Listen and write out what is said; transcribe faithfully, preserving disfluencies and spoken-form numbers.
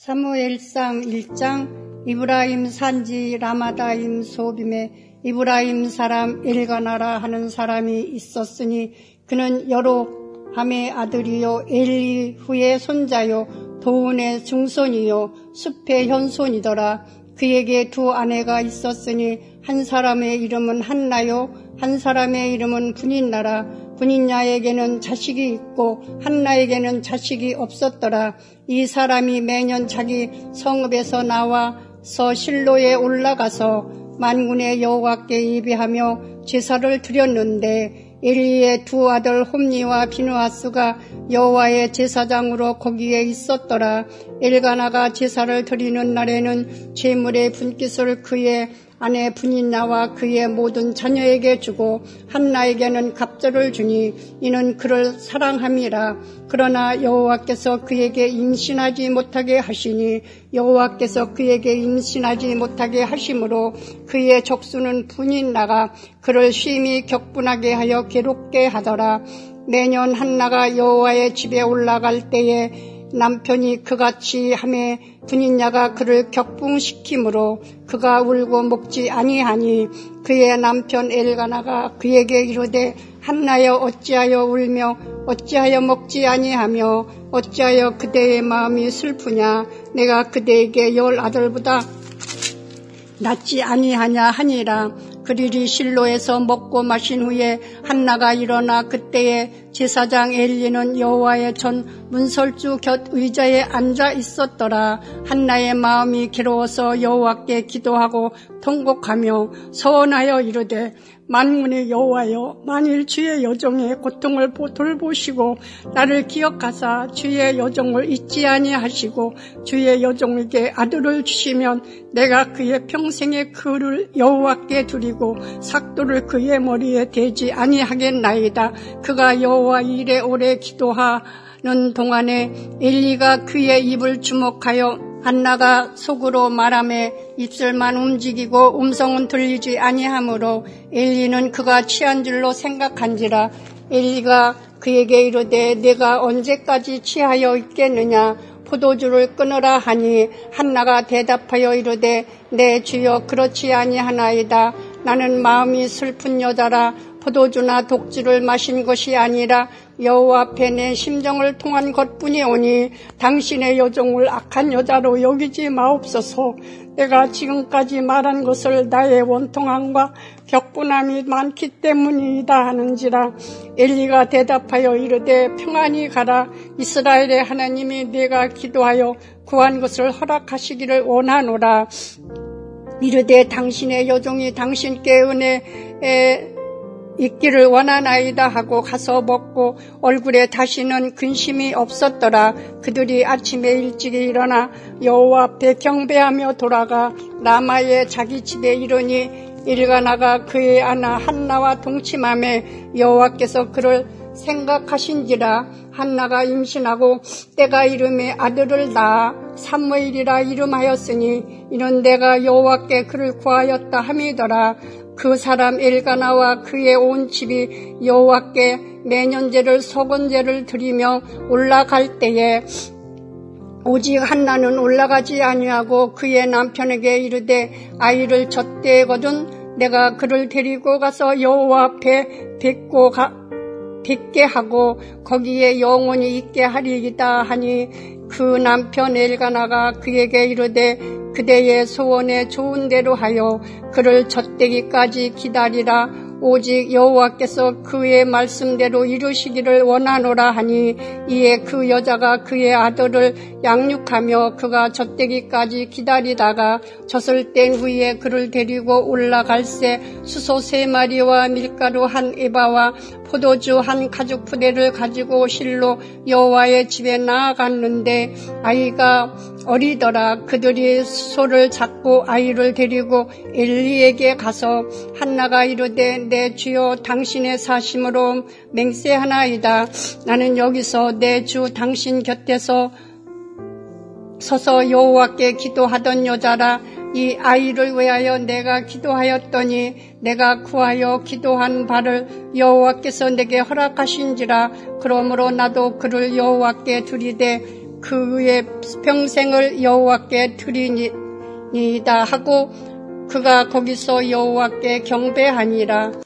사무엘상 일 장. 이브라임 산지 라마다임 소빔에 이브라임 사람 엘가나라 하는 사람이 있었으니 그는 여로함의 아들이요 엘리후의 손자요 도운의 증손이요 숲의 현손이더라. 그에게 두 아내가 있었으니 한 사람의 이름은 한나요 한 사람의 이름은 분인나라. 분인야에게는 자식이 있고 한나에게는 자식이 없었더라. 이 사람이 매년 자기 성읍에서 나와서 실로에 올라가서 만군의 여호와께 예배하며 제사를 드렸는데 엘리의 두 아들 홈니와 비느하스가 여호와의 제사장으로 거기에 있었더라. 엘가나가 제사를 드리는 날에는 제물의 분깃을 그의 아내 분인나와 그의 모든 자녀에게 주고 한나에게는 갑절을 주니 이는 그를 사랑함이라. 그러나 여호와께서 그에게 임신하지 못하게 하시니 여호와께서 그에게 임신하지 못하게 하심으로 그의 족수는 분인나가 그를 심히 격분하게 하여 괴롭게 하더라. 매년 한나가 여호와의 집에 올라갈 때에 남편이 그같이 하매 분인야가 그를 격분시키므로 그가 울고 먹지 아니하니 그의 남편 엘가나가 그에게 이르되 한나여 어찌하여 울며 어찌하여 먹지 아니하며 어찌하여 그대의 마음이 슬프냐. 내가 그대에게 열 아들보다 낫지 아니하냐 하니라. 그들이 실로에서 먹고 마신 후에 한나가 일어나 그때에 제사장 엘리는 여호와의 전 문설주 곁 의자에 앉아 있었더라. 한나의 마음이 괴로워서 여호와께 기도하고 통곡하며 서원하여 이르되 만군의 여호와여, 만일 주의 여종의 고통을 돌보시고 나를 기억하사 주의 여종을 잊지 아니하시고 주의 여종에게 아들을 주시면 내가 그의 평생의 그를 여호와께 드리고 삭도를 그의 머리에 대지 아니하겠나이다. 그가 여호와 일에 오래 기도하는 동안에 엘리가 그의 입을 주목하여 한나가 속으로 말하며 입술만 움직이고 음성은 들리지 아니하므로 엘리는 그가 취한 줄로 생각한지라. 엘리가 그에게 이르되 내가 언제까지 취하여 있겠느냐. 포도주를 끊으라 하니 한나가 대답하여 이르되 내 주여 그렇지 아니하나이다. 나는 마음이 슬픈 여자라. 포도주나 독주를 마신 것이 아니라 여호와 앞에 내 심정을 통한 것뿐이오니 당신의 여종을 악한 여자로 여기지 마옵소서. 내가 지금까지 말한 것을 나의 원통함과 격분함이 많기 때문이다 하는지라. 엘리가 대답하여 이르되 평안히 가라. 이스라엘의 하나님이 내가 기도하여 구한 것을 허락하시기를 원하노라. 이르되 당신의 여종이 당신께 은혜에 있기를 원하나이다 하고 가서 먹고 얼굴에 다시는 근심이 없었더라. 그들이 아침에 일찍 일어나 여호와 앞에 경배하며 돌아가 라마의 자기 집에 이르니 엘가나가 그의 아나 한나와 동침하며 여호와께서 그를 생각하신지라. 한나가 임신하고 때가 이름에 아들을 낳아 사무엘이라 이름하였으니 이는 내가 여호와께 그를 구하였다 함이더라. 그 사람 엘가나와 그의 온 집이 여호와께 매년제를 서건제를 드리며 올라갈 때에 오직 한나는 올라가지 아니하고 그의 남편에게 이르되 아이를 젖대거든 내가 그를 데리고 가서 여호와 앞에 뵙고 가, 뵙게 하고 거기에 영원히 있게 하리이다 하니 그 남편 엘가나가 그에게 이르되 그대의 소원에 좋은 대로 하여 그를 젖대기까지 기다리라. 오직 여호와께서 그의 말씀대로 이루시기를 원하노라 하니 이에 그 여자가 그의 아들을 양육하며 그가 젖대기까지 기다리다가 젖을 뗀 후에 그를 데리고 올라갈새 수소 세 마리와 밀가루 한 에바와 포도주 한 가죽 부대를 가지고 실로 여호와의 집에 나아갔는데 아이가 어리더라. 그들이 소를 잡고 아이를 데리고 엘리에게 가서 한나가 이르되 내 주여 당신의 사심으로 맹세하나이다. 나는 여기서 내 주 당신 곁에서 서서 여호와께 기도하던 여자라. 이 아이를 위하여 내가 기도하였더니 내가 구하여 기도한 바를 여호와께서 내게 허락하신지라. 그러므로 나도 그를 여호와께 드리되 그의 평생을 여호와께 드리니이다 하고 그가 거기서 여호와께 경배하니라.